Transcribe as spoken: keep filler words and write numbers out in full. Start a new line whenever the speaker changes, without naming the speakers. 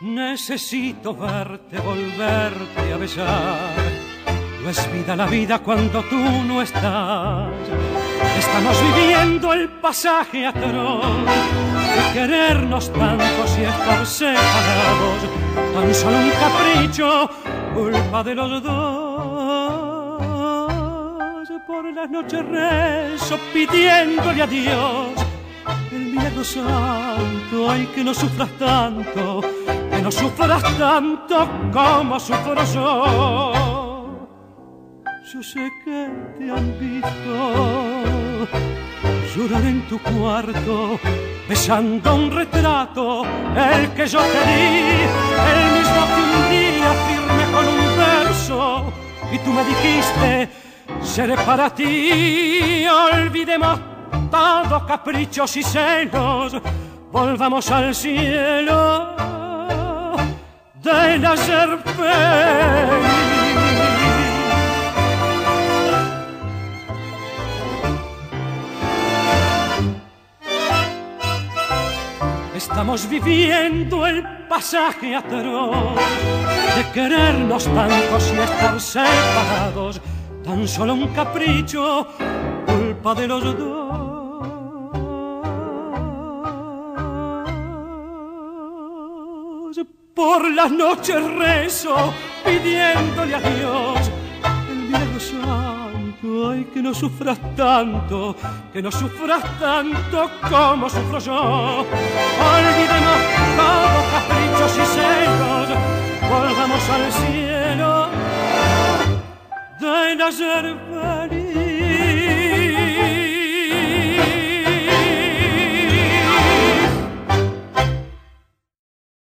Necesito verte, volverte a besar. No es vida la vida cuando tú no estás. Estamos viviendo el pasaje atroz de querernos tantos y estar separados. Tan solo un capricho, culpa de los dos. Por las noches rezo pidiéndole a Dios el milagro santo. Ay, que no sufras tanto, que no sufras tanto como sufro yo. Yo sé que te han visto llorar en tu cuarto, besando un retrato, el que yo te di, el mismo que un día firme con un verso. Y tú me dijiste, seré para ti, olvidemos todos caprichos y celos, volvamos al cielo del ayer feliz. Estamos viviendo el pasaje atroz de querernos tantos y estar separados. Tan solo un capricho, culpa de los dos. Por las noches rezo pidiéndole a Dios el milagro santo. Ay, que no sufras tanto, que no sufras tanto como sufro yo. Olvidemos todos caprichos y celos, volvamos al cielo del ayer.